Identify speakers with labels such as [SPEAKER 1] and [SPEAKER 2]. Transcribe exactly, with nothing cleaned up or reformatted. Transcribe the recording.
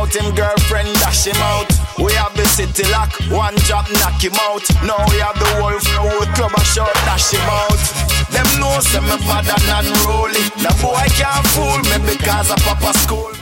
[SPEAKER 1] out, him girlfriend dash him out. We have the city lock, one drop knock him out. Now we have the wolf, with club a shot dash him out. Them know say me bad and unruly. The boy can't fool me because of Papa school.